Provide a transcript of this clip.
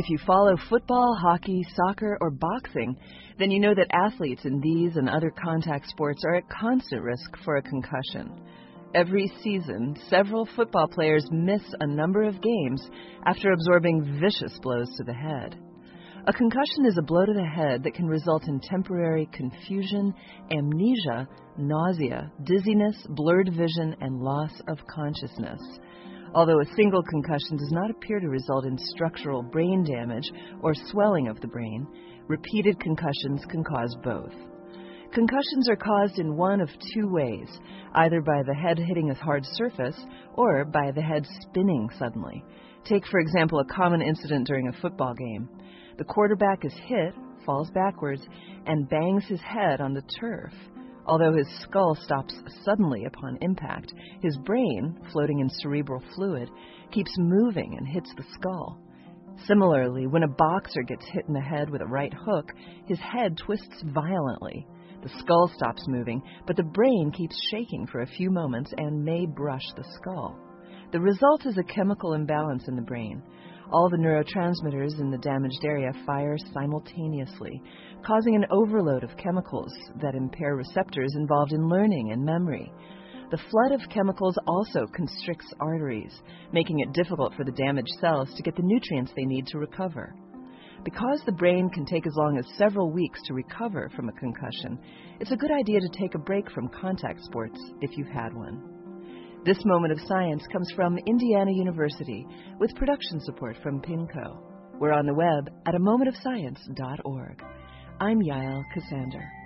If you follow football, hockey, soccer, or boxing, then you know that athletes in these and other contact sports are at constant risk for a concussion. Every season, several football players miss a number of games after absorbing vicious blows to the head. A concussion is a blow to the head that can result in temporary confusion, amnesia, nausea, dizziness, blurred vision, and loss of consciousness. Although a single concussion does not appear to result in structural brain damage or swelling of the brain, repeated concussions can cause both. Concussions are caused in one of two ways, either by the head hitting a hard surface or by the head spinning suddenly. Take, for example, a common incident during a football game. The quarterback is hit, falls backwards, and bangs his head on the turf. Although his skull stops suddenly upon impact, his brain, floating in cerebral fluid, keeps moving and hits the skull. Similarly, when a boxer gets hit in the head with a right hook, his head twists violently. The skull stops moving, but the brain keeps shaking for a few moments and may brush the skull. The result is a chemical imbalance in the brain. All the neurotransmitters in the damaged area fire simultaneously, causing an overload of chemicals that impair receptors involved in learning and memory. The flood of chemicals also constricts arteries, making it difficult for the damaged cells to get the nutrients they need to recover. Because the brain can take as long as several weeks to recover from a concussion, it's a good idea to take a break from contact sports if you've had one. This moment of science comes from Indiana University with production support from PINCO. We're on the web at amomentofscience.org. I'm Yael Cassander.